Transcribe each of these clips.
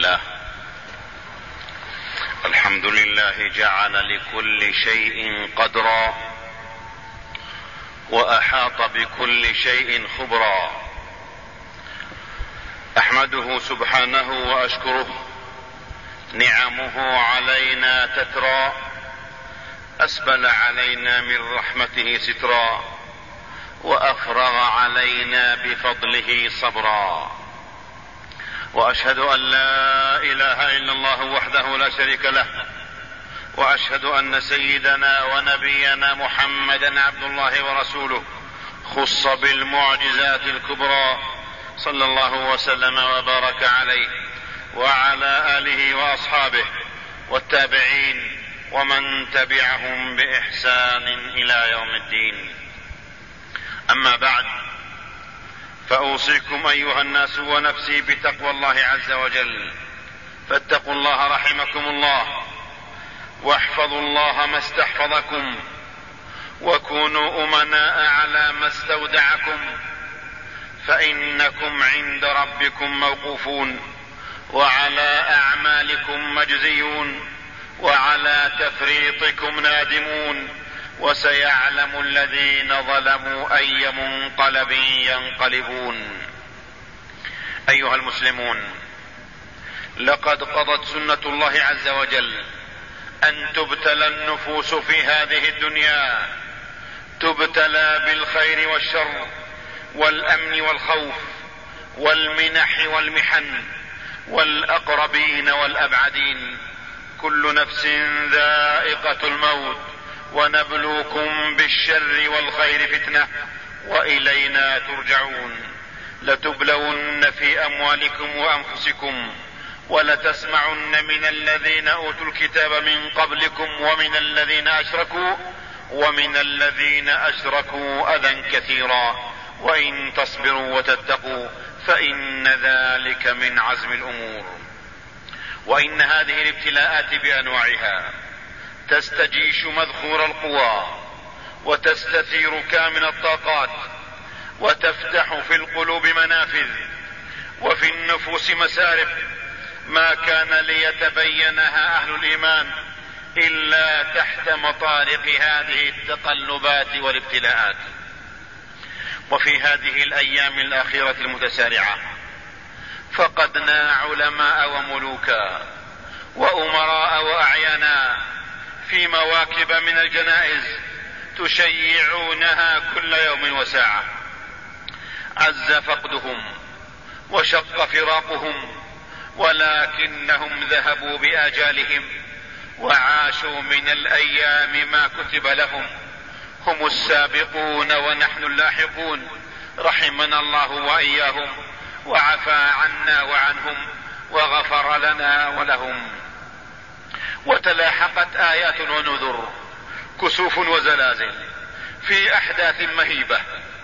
الله. الحمد لله جعل لكل شيء قدرا وأحاط بكل شيء خبرا. أحمده سبحانه وأشكره، نعمه علينا تترى، أسبل علينا من رحمته سترا، وأفرغ علينا بفضله صبرا. وأشهد أن لا إله إلا الله وحده لا شريك له، وأشهد أن سيدنا ونبينا محمدا عبد الله ورسوله، خص بالمعجزات الكبرى، صلى الله وسلم وبارك عليه وعلى آله وأصحابه والتابعين ومن تبعهم بإحسان إلى يوم الدين. أما بعد، فأوصيكم أيها الناس ونفسي بتقوى الله عز وجل، فاتقوا الله رحمكم الله، واحفظوا الله ما استحفظكم، وكونوا أمناء على ما استودعكم، فإنكم عند ربكم موقوفون، وعلى أعمالكم مجزيون، وعلى تفريطكم نادمون، وسيعلم الذين ظلموا أي منقلب ينقلبون. أيها المسلمون، لقد قضت سنة الله عز وجل أن تبتلى النفوس في هذه الدنيا، تبتلى بالخير والشر والأمن والخوف والمنح والمحن والأقربين والأبعدين. كل نفس ذائقة الموت، ونبلوكم بالشر والخير فتنة، وإلينا ترجعون. لتبلون في أموالكم وأنفسكم، ولتسمعن من الذين أوتوا الكتاب من قبلكم ومن الذين أشركوا أذى كثيرا، وإن تصبروا وتتقوا فإن ذلك من عزم الأمور. وإن هذه الابتلاءات بأنواعها تستجيش مذخور القوى، وتستثير كامن الطاقات، وتفتح في القلوب منافذ، وفي النفوس مسارب ما كان ليتبينها أهل الإيمان إلا تحت مطارق هذه التقلبات والابتلاءات. وفي هذه الأيام الأخيرة المتسارعة فقدنا علماء وملوكا وأمراء وأعيانا في مواكب من الجنائز تشيعونها كل يوم وساعة. عز فقدهم وشق فراقهم، ولكنهم ذهبوا بآجالهم وعاشوا من الأيام ما كتب لهم. هم السابقون ونحن اللاحقون، رحمنا الله وإياهم، وعفى عنا وعنهم، وغفر لنا ولهم. وتلاحقت آيات ونذر، كسوف وزلازل في أحداث مهيبة،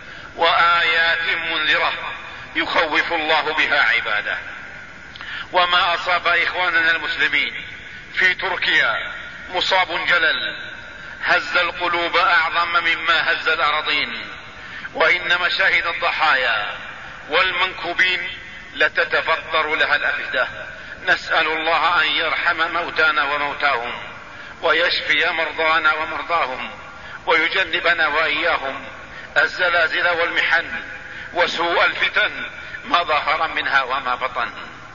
وآيات منذرة يخوف الله بها عباده. وما أصاب إخواننا المسلمين في تركيا مصاب جلل هز القلوب أعظم مما هز الأراضين، وإن مشاهد الضحايا والمنكوبين لتتفطر لها الأفئدة. نسأل الله أن يرحم موتانا وموتاهم، ويشفي مرضانا ومرضاهم، ويجنبنا وإياهم الزلازل والمحن وسوء الفتن ما ظهر منها وما بطن.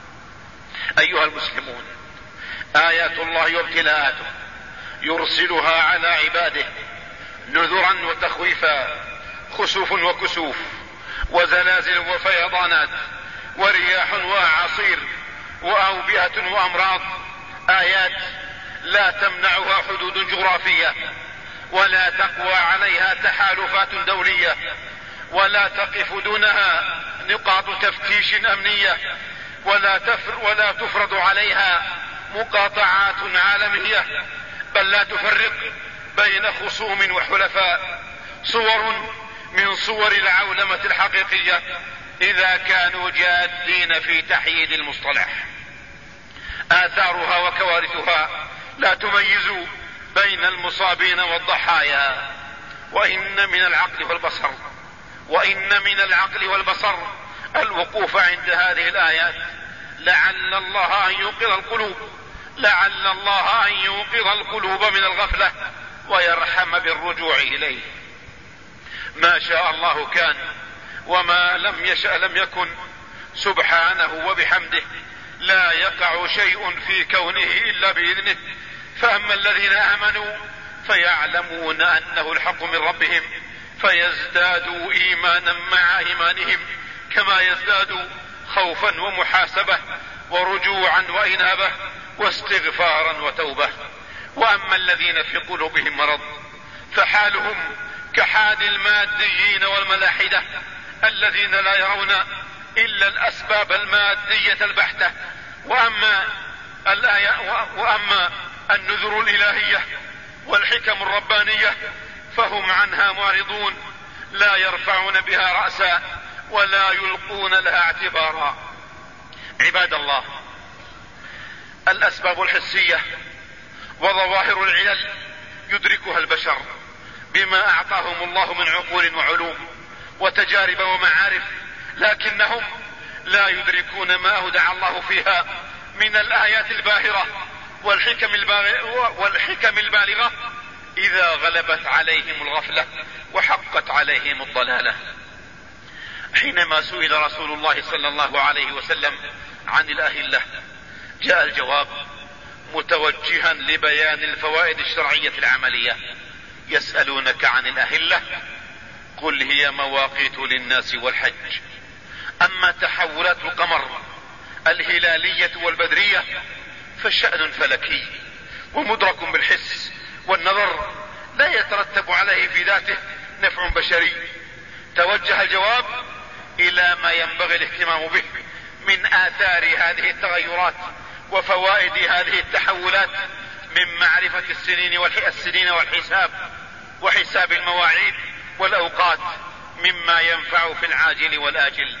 أيها المسلمون، آيات الله وابتلاءاته يرسلها على عباده نذرا وتخويفا، خسوف وكسوف، وزلازل وفيضانات، ورياح وأعاصير، وأوبئة وأمراض. آيات لا تمنعها حدود جغرافية، ولا تقوى عليها تحالفات دولية، ولا تقف دونها نقاط تفتيش أمنية، ولا تفرض عليها مقاطعات عالمية، بل لا تفرق بين خصوم وحلفاء. صور من صور العولمة الحقيقية إذا كانوا جادين في تحييد المصطلح. آثارها وكوارثها لا تميز بين المصابين والضحايا. وإن من العقل والبصر الوقوف عند هذه الآيات لعل الله أن يوقظ القلوب من الغفلة ويرحم بالرجوع إليه. ما شاء الله كان، وما لم يشأ لم يكن، سبحانه وبحمده. لا يقع شيء في كونه إلا بإذنه. فأما الذين آمنوا فيعلمون أنه الحق من ربهم فيزدادوا إيمانا مع إيمانهم، كما يزدادوا خوفا ومحاسبة ورجوعا وإنابة واستغفارا وتوبة. وأما الذين في قلوبهم مرض فحالهم كحال الماديين والملاحدة الذين لا يرون إلا الأسباب المادية البحتة. وأما النذر الإلهية والحكم الربانية فهم عنها معرضون، لا يرفعون بها رأسا ولا يلقون لها اعتبارا. عباد الله، الأسباب الحسية وظواهر العلل يدركها البشر بما أعطاهم الله من عقول وعلوم وتجارب ومعارف، لكنهم لا يدركون ما أودع الله فيها من الآيات الباهرة والحكم البالغة إذا غلبت عليهم الغفلة وحقت عليهم الضلالة. حينما سئل رسول الله صلى الله عليه وسلم عن الأهلة جاء الجواب متوجها لبيان الفوائد الشرعية العملية. يسألونك عن الأهلة قل هي مواقيت للناس والحج. أما تحولات القمر الهلالية والبدرية فشأن فلكي ومدرك بالحس والنظر، لا يترتب عليه في ذاته نفع بشري. توجه الجواب إلى ما ينبغي الاهتمام به من آثار هذه التغيرات وفوائد هذه التحولات من معرفة السنين والحساب وحساب المواعيد والأوقات، مما ينفع في العاجل والآجل.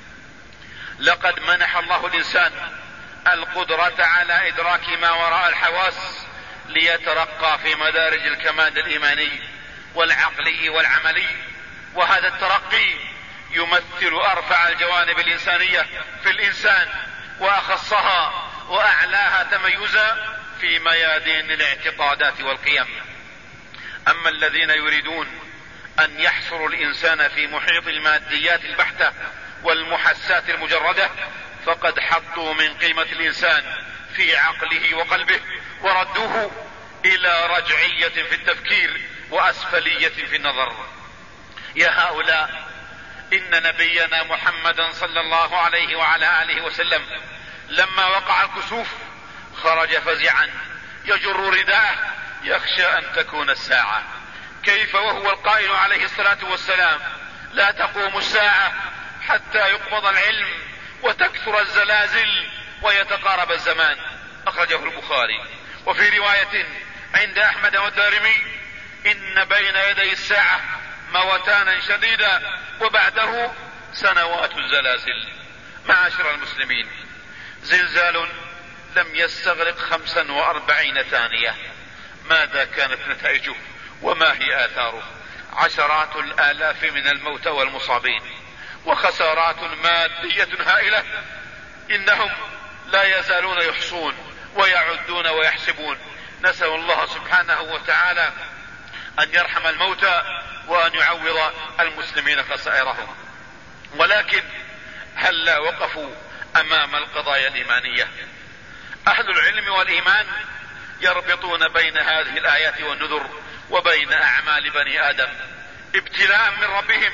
لقد منح الله الإنسان القدرة على إدراك ما وراء الحواس ليترقى في مدارج الكمال الإيماني والعقلي والعملي، وهذا الترقي يمثل أرفع الجوانب الإنسانية في الإنسان وأخصها وأعلاها تميزا في ميادين الاعتقادات والقيم. أما الذين يريدون أن يحصروا الإنسان في محيط الماديات البحتة والمحسات المجردة فقد حطوا من قيمة الإنسان في عقله وقلبه وردوه إلى رجعية في التفكير وأسفلية في النظر. يا هؤلاء، إن نبينا محمدا صلى الله عليه وعلى آله وسلم لما وقع الكسوف خرج فزعا يجر رداءه يخشى أن تكون الساعة. كيف وهو القائل عليه الصلاة والسلام لا تقوم الساعة حتى يقبض العلم وتكثر الزلازل ويتقارب الزمان. أخرجه البخاري. وفي رواية عند أحمد والدارمي إن بين يدي الساعة موتانا شديدا وبعده سنوات الزلازل. معاشر المسلمين، زلزال لم يستغرق 45 ثانية، ماذا كانت نتائجه وما هي آثاره؟ عشرات الآلاف من الموتى والمصابين وخسارات مادية هائلة. إنهم لا يزالون يحصون ويعدون ويحسبون. نسأل الله سبحانه وتعالى أن يرحم الموتى وأن يعوض المسلمين خسائرهم. ولكن هل لا وقفوا أمام القضايا الإيمانية؟ أهل العلم والإيمان يربطون بين هذه الآيات والنذر وبين أعمال بني آدم ابتلاء من ربهم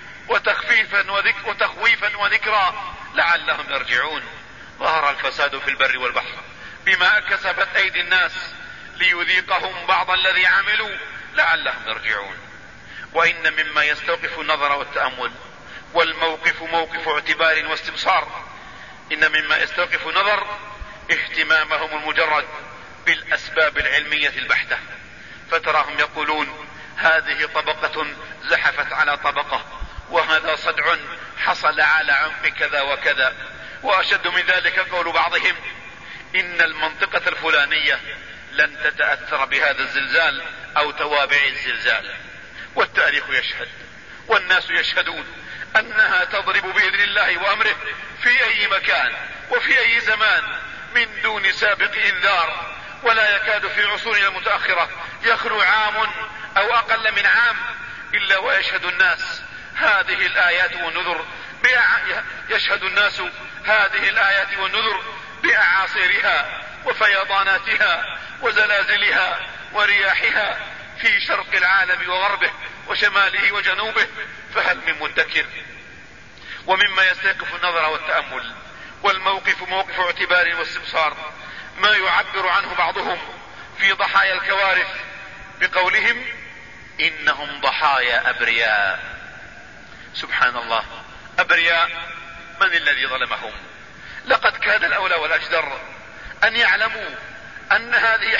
وتخويفا وذكرى لعلهم يرجعون. ظهر الفساد في البر والبحر بما كسبت أيدي الناس ليذيقهم بعض الذي عملوا لعلهم يرجعون. وإن مما يستوقف النظر والتأمل والموقف موقف اعتبار واستبصار، إن مما يستوقف النظر اهتمامهم المجرد بالأسباب العلمية البحتة، فتراهم يقولون هذه طبقة زحفت على طبقة، وهذا صدع حصل على عمق كذا وكذا. وأشد من ذلك قول بعضهم إن المنطقة الفلانية لن تتأثر بهذا الزلزال أو توابع الزلزال. والتاريخ يشهد والناس يشهدون أنها تضرب بإذن الله وأمره في أي مكان وفي أي زمان من دون سابق إنذار، ولا يكاد في عصورنا المتأخرة يخلو عام أو أقل من عام إلا ويشهد الناس هذه الآيات والنذر يشهد الناس هذه الآيات والنذر بأعاصيرها وفيضاناتها وزلازلها ورياحها في شرق العالم وغربه وشماله وجنوبه، فهل من مدكر؟ ومما يستيقف النظر والتأمل والموقف موقف اعتبار واستبصار ما يعبر عنه بعضهم في ضحايا الكوارث بقولهم إنهم ضحايا أبرياء. سبحان الله، أبرياء؟ من الذي ظلمهم؟ لقد كان الأولى والأجدر أن يعلموا أن هذه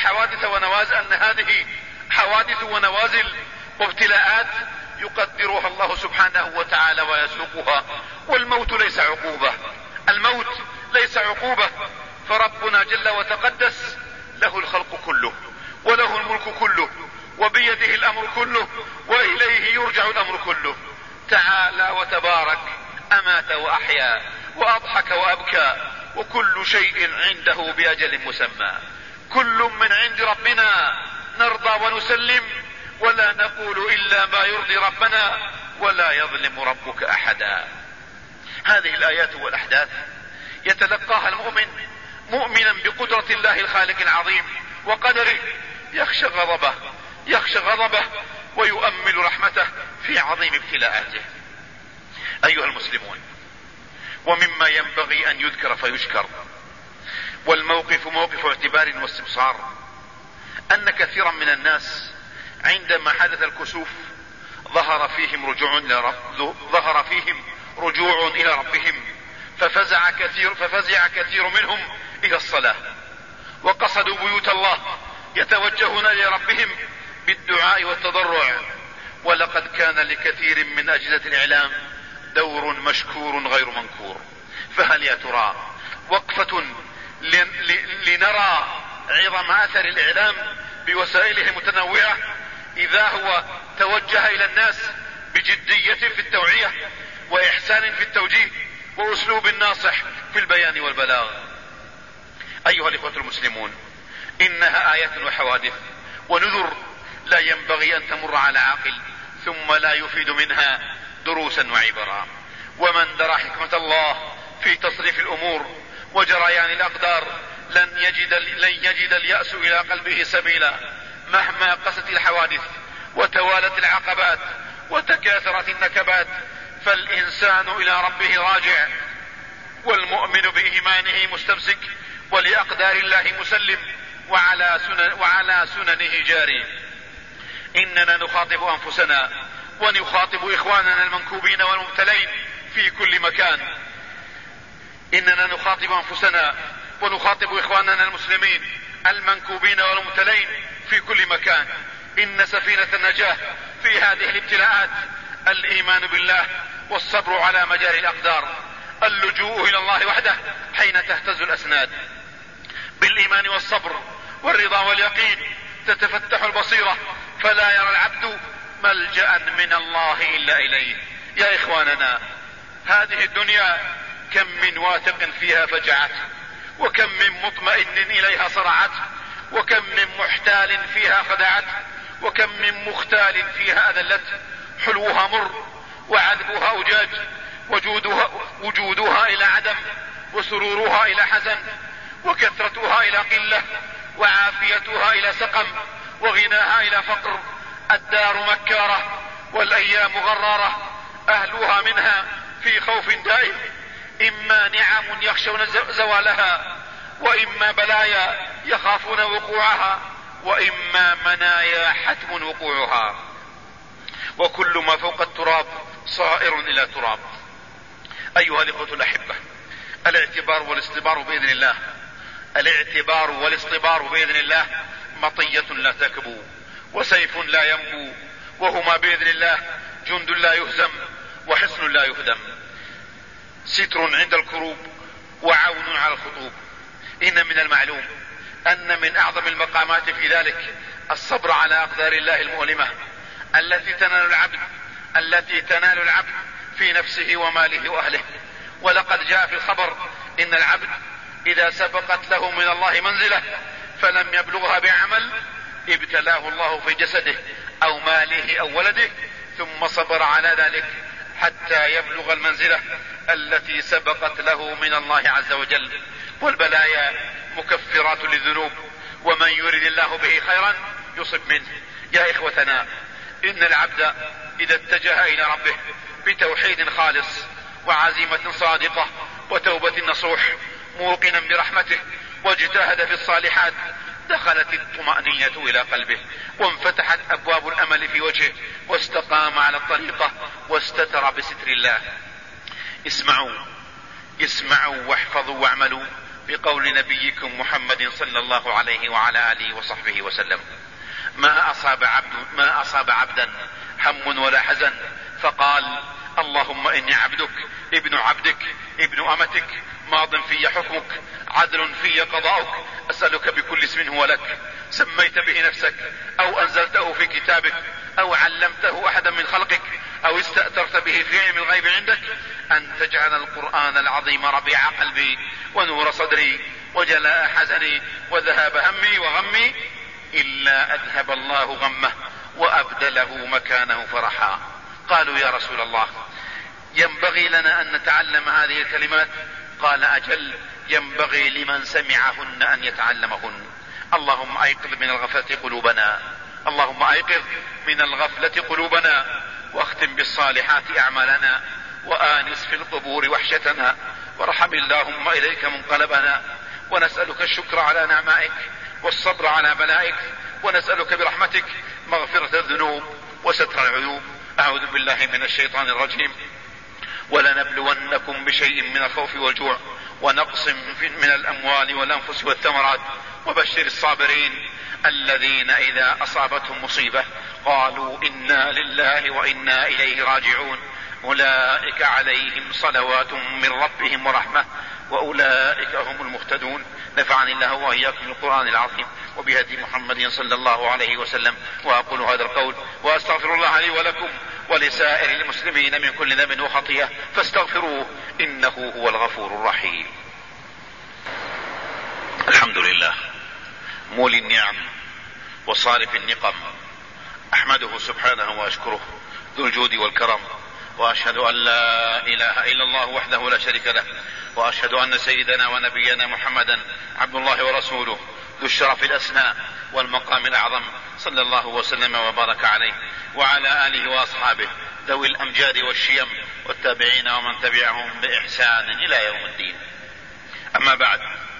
حوادث ونوازل وابتلاءات يقدرها الله سبحانه وتعالى ويسوقها، والموت ليس عقوبة. الموت ليس عقوبة، فربنا جل وتقدس له الخلق كله وله الملك كله وبيده الأمر كله وإليه يرجع الأمر كله. تعالى وتبارك أمات وأحيا وأضحك وأبكى، وكل شيء عنده بأجل مسمى. كل من عند ربنا نرضى ونسلم ولا نقول إلا ما يرضي ربنا، ولا يظلم ربك أحدا. هذه الآيات والأحداث يتلقاها المؤمن مؤمنا بقدرة الله الخالق العظيم وقدره، يخشى غضبه ويؤمل رحمته في عظيم ابتلاءاته. أيها المسلمون، ومما ينبغي أن يذكر فيشكر والموقف موقف اعتبار واستبصار أن كثيرا من الناس عندما حدث الكسوف ظهر فيهم رجوع إلى ربهم، ففزع كثير منهم إلى الصلاة وقصدوا بيوت الله يتوجهون إلى ربهم بالدعاء والتضرع. ولقد كان لكثير من أجهزة الإعلام دور مشكور غير منكور، فهل يا ترى وقفة لنرى عظم أثر الإعلام بوسائله المتنوعة إذا هو توجه إلى الناس بجدية في التوعية وإحسان في التوجيه وأسلوب ناصح في البيان والبلاغ. أيها الإخوة المسلمون، إنها آيات وحوادث ونذر لا ينبغي أن تمر على عاقل ثم لا يفيد منها دروسا وعبرا. ومن درى حكمة الله في تصريف الأمور وجريان الأقدار لن يجد اليأس إلى قلبه سبيلا، مهما قست الحوادث وتوالت العقبات وتكاثرت النكبات، فالإنسان إلى ربه راجع، والمؤمن بإيمانه مستمسك، ولأقدار الله مسلم، وعلى سننه جاري. إننا نخاطب أنفسنا ونخاطب إخواننا المنكوبين والمبتلين في كل مكان. إننا نخاطب أنفسنا ونخاطب إخواننا المسلمين المنكوبين والمبتلين في كل مكان. إن سفينة النجاة في هذه الابتلاءات الإيمان بالله والصبر على مجاري الأقدار، اللجوء إلى الله وحده حين تهتز الأسناد. بالإيمان والصبر والرضا واليقين تتفتح البصيرة، فلا يرى العبد ملجأ من الله إلا إليه. يا إخواننا، هذه الدنيا كم من واثق فيها فجعت، وكم من مطمئن إليها صرعت، وكم من محتال فيها خدعت، وكم من مختال فيها أذلت. حلوها مر وعذبها أجاج، وجودها إلى عدم، وسرورها إلى حزن، وكثرتها إلى قلة، وعافيتها إلى سقم، وغناها إلى فقر. الدار مكارة والأيام غرارة، أهلها منها في خوف دائم، إما نعم يخشون زوالها، وإما بلايا يخافون وقوعها، وإما منايا حتم وقوعها. وكل ما فوق التراب صائر إلى تراب. أيها الإخوة الأحبة، الاعتبار والاصطبار بإذن الله مطية لا تكبو وسيف لا ينبو، وهما بإذن الله جند لا يهزم وحصن لا يهدم، ستر عند الكروب وعون على الخطوب. إن من المعلوم أن من أعظم المقامات في ذلك الصبر على أقدار الله المؤلمة التي تنال العبد في نفسه وماله وأهله. ولقد جاء في الخبر إن العبد إذا سبقت له من الله منزلة فلم يبلغها بعمل ابتلاه الله في جسده أو ماله أو ولده، ثم صبر على ذلك حتى يبلغ المنزلة التي سبقت له من الله عز وجل. والبلايا مكفرات للذنوب، ومن يرد الله به خيرا يصب منه. يا إخوتنا، إن العبد إذا اتجه إلى ربه بتوحيد خالص وعزيمة صادقة وتوبة نصوح موقنا برحمته واجتهد في الصالحات، دخلت الطمأنينة إلى قلبه وانفتحت أبواب الأمل في وجهه واستقام على الطريقة واستتر بستر الله. اسمعوا واحفظوا واعملوا بقول نبيكم محمد صلى الله عليه وعلى آله وصحبه وسلم: ما أصاب عبدا هم ولا حزن فقال: اللهم إني عبدك ابن عبدك ابن أمتك ماض في حكمك عدل في قضاؤك، أسألك بكل اسم هو لك سميت به نفسك أو أنزلته في كتابك أو علمته أحدا من خلقك أو استأثرت به في علم الغيب عندك أن تجعل القرآن العظيم ربيع قلبي ونور صدري وجلاء حزني وذهاب همي وغمي، إلا أذهب الله غمه وأبدله مكانه فرحا. قالوا: يا رسول الله، ينبغي لنا أن نتعلم هذه الكلمات؟ قال: أجل، ينبغي لمن سمعهن أن يتعلمهن. اللهم أيقظ من الغفلة قلوبنا، اللهم أيقظ من الغفلة قلوبنا، واختم بالصالحات أعمالنا، وآنس في القبور وحشتنا، وارحم اللهم إليك منقلبنا، ونسألك الشكر على نعمائك والصبر على بلائك، ونسألك برحمتك مغفرة الذنوب وستر العيوب. أعوذ بالله من الشيطان الرجيم. ولنبلونكم بشيء من الخوف والجوع ونقص من الأموال والأنفس والثمرات وبشر الصابرين الذين إذا أصابتهم مصيبة قالوا إنا لله وإنا إليه راجعون أولئك عليهم صلوات من ربهم ورحمة وأولئك هم المهتدون. نفعني الله وإياكم بالقرآن العظيم وبهدي محمد صلى الله عليه وسلم. وأقول هذا القول وأستغفر الله لي ولكم ولسائر المسلمين من كل ذنب وخطيئة فاستغفروه إنه هو الغفور الرحيم. الحمد لله مولي النعم وصارف النقم، أحمده سبحانه وأشكره ذو الجود والكرم، وأشهد أن لا إله إلا الله وحده لا شريك له، وأشهد أن سيدنا ونبينا محمدا عبد الله ورسوله ذو الشرف الأسنى والمقام الأعظم، صلى الله وسلم وبارك عليه وعلى آله وأصحابه ذوي الأمجاد والشيم والتابعين ومن تبعهم بإحسان إلى يوم الدين. أما بعد،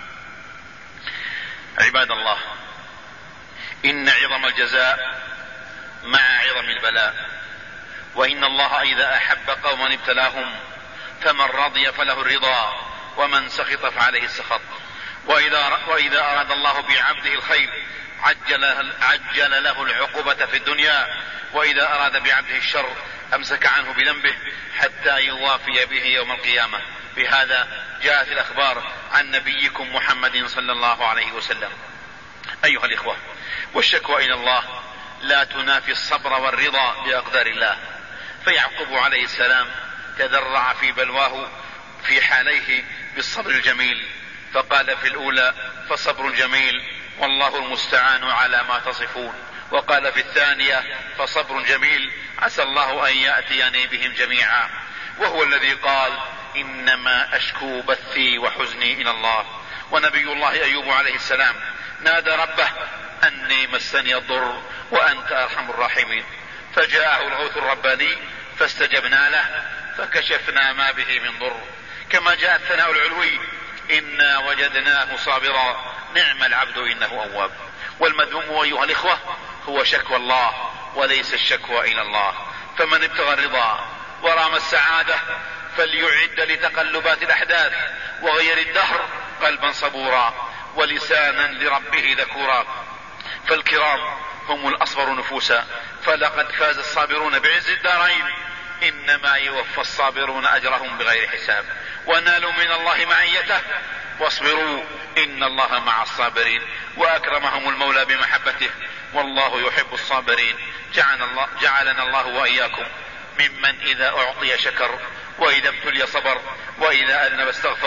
عباد الله، إن عظم الجزاء مع عظم البلاء، وإن الله إذا أحب قوما ابتلاهم، فمن رضي فله الرضا ومن سخط فعليه السخط. وإذا أراد الله بعبده الخير عجل له العقوبة في الدنيا، وإذا أراد بعبده الشر أمسك عنه بذنبه حتى يوافي به يوم القيامة. بهذا جاءت الأخبار عن نبيكم محمد صلى الله عليه وسلم. أيها الإخوة، والشكوى إلى الله لا تنافي الصبر والرضا بأقدار الله. فيعقوب عليه السلام تذرع في بلواه في حاليه بالصبر الجميل، فقال في الأولى: فصبر جميل والله المستعان على ما تصفون، وقال في الثانية: فصبر جميل عسى الله أن يأتيني بهم جميعا، وهو الذي قال: إنما أشكو بثي وحزني إلى الله. ونبي الله أيوب عليه السلام نادى ربه: أني مسني الضر وأنت أرحم الراحمين، فجاءه الغوث الرباني فاستجبنا له فكشفنا ما به من ضر. كما جاء الثناء العلوي: إنا وجدناه صابرا نعم العبد إنه أواب. والمذموم أيها الإخوة هو شكوى الله وليس الشكوى إلى الله. فمن ابتغى الرضا ورام السعادة فليعد لتقلبات الأحداث وغير الدهر قلبا صبورا ولسانا لربه ذكورا. فالكرام هم الأصبر نفوسا، فلقد فاز الصابرون بعز الدارين، إنما يوفى الصابرون أجرهم بغير حساب، ونالوا من الله معيته. واصبروا إن الله مع الصابرين، وأكرمهم المولى بمحبته، والله يحب الصابرين. جعلنا الله وإياكم ممن إذا أعطي شكر، وإذا ابتلي صبر، وإذا أذنب استغفر،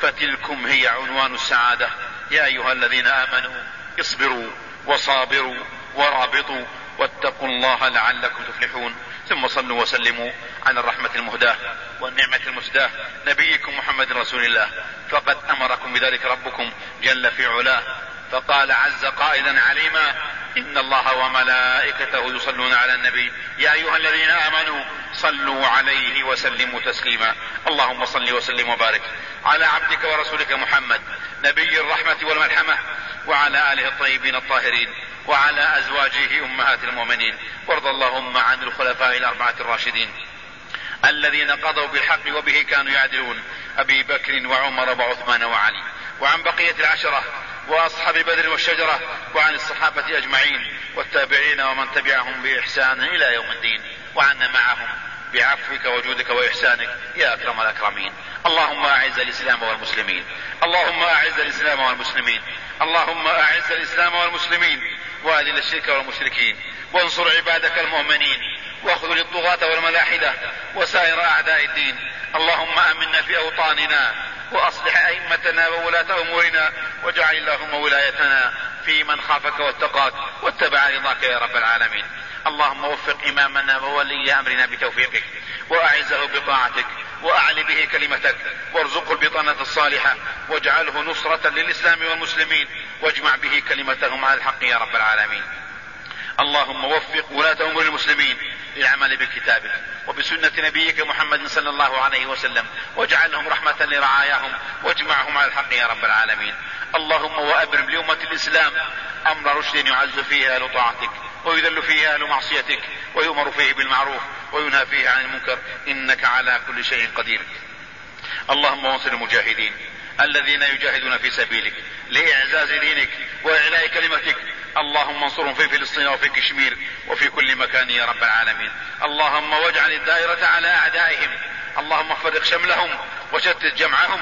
فتلكم هي عنوان السعادة. يا أيها الذين آمنوا اصبروا وصابروا ورابطوا واتقوا الله لعلكم تفلحون. ثم صلوا وسلموا على الرحمة المهداة والنعمة المسداة نبيكم محمد رسول الله، فقد أمركم بذلك ربكم جل في علاه، فقال عز قائلا عليما: إن الله وملائكته يصلون على النبي يا أيها الذين آمنوا صلوا عليه وسلموا تسليما. اللهم صل وسلم وبارك على عبدك ورسولك محمد نبي الرحمة والملحمة، وعلى آله الطيبين الطاهرين، وعلى أزواجه أمهات المؤمنين، وارض اللهم عن الخلفاء الأربعة الراشدين الذين قضوا بالحق وبه كانوا يعدلون: أبي بكر وعمر وعثمان وعلي، وعن بقية العشرة وأصحاب بدر والشجرة، وعن الصحابة أجمعين والتابعين ومن تبعهم بإحسان إلى يوم الدين، وعنا معهم بعفوك وجودك وإحسانك يا أكرم الأكرمين. اللهم أعز الإسلام والمسلمين، اللهم أعز الإسلام والمسلمين، اللهم أعز الإسلام والمسلمين، وأذل الشرك والمشركين، وانصر عبادك المؤمنين، واخذل الطغاة والملاحدة وسائر أعداء الدين. اللهم آمنا في أوطاننا، وأصلح أئمتنا وولاة أمورنا، واجعل اللهم ولايتنا في من خافك واتقاك واتبع رضاك يا رب العالمين. اللهم وفق إمامنا وولي أمرنا بتوفيقك، وأعزه بطاعتك، وأعل به كلمتك، وارزقه البطانة الصالحة، واجعله نصرة للإسلام والمسلمين، واجمع به كلمتهم على الحق يا رب العالمين. اللهم وفق ولاة أمور المسلمين للعمل بكتابك وبسنة نبيك محمد صلى الله عليه وسلم، واجعلهم رحمة لرعاياهم، واجمعهم على الحق يا رب العالمين. اللهم وأبرم لأمة الإسلام أمر رشد يعز فيه أهل طاعتك، ويذل فيه أهل معصيتك، ويؤمر فيه بالمعروف وينهى فيه عن المنكر، إنك على كل شيء قدير. اللهم وانصر المجاهدين الذين يجاهدون في سبيلك لإعزاز دينك وإعلاء كلمتك. اللهم انصرهم في فلسطين وفي كشمير وفي كل مكان يا رب العالمين. اللهم واجعل الدائرة على أعدائهم، اللهم فرق شملهم وشتت جمعهم،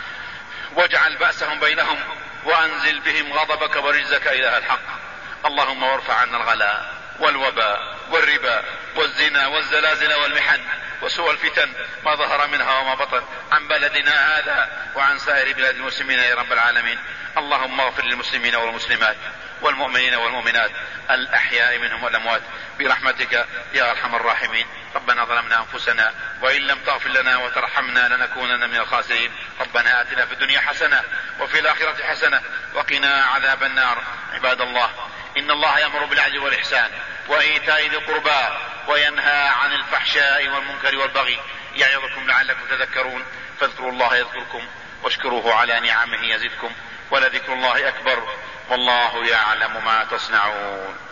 واجعل بأسهم بينهم، وأنزل بهم غضبك ورجزك إله الحق. اللهم وارفع عنا الغلاء والوباء والربا والزنا والزلازل والمحن وسوء الفتن ما ظهر منها وما بطن عن بلدنا هذا وعن سائر بلاد المسلمين يا رب العالمين. اللهم اغفر للمسلمين والمسلمات والمؤمنين والمؤمنات الأحياء منهم والأموات برحمتك يا أرحم الراحمين. ربنا ظلمنا أنفسنا وإن لم تغفر لنا وترحمنا لنكونن من الخاسرين. ربنا آتنا في الدنيا حسنة وفي الآخرة حسنة وقنا عذاب النار. عباد الله، إن الله يأمر بالعدل والإحسان وإيتاء ذي القربى وينهى عن الفحشاء والمنكر والبغي يعظكم لعلكم تذكرون. فاذكروا الله يذكركم واشكروه على نعمه يزدكم ولذكر الله أكبر والله يعلم ما تصنعون.